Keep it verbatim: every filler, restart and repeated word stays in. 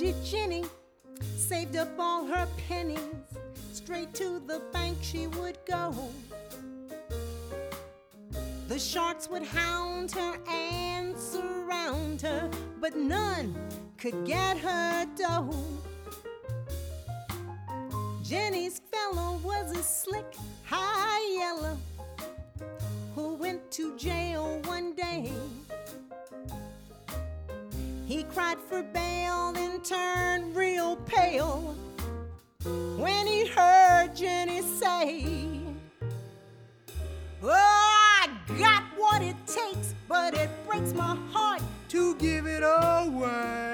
Bridget Jenny saved up all her pennies. Straight to the bank she would go. The sharks would hound her and surround her, but none could get her dough. Jenny's fellow was a slick high yellow who went to jail one day. He cried for bail and turned real pale when he heard Jenny say, "Oh, I got what it takes, but it breaks my heart to give it away."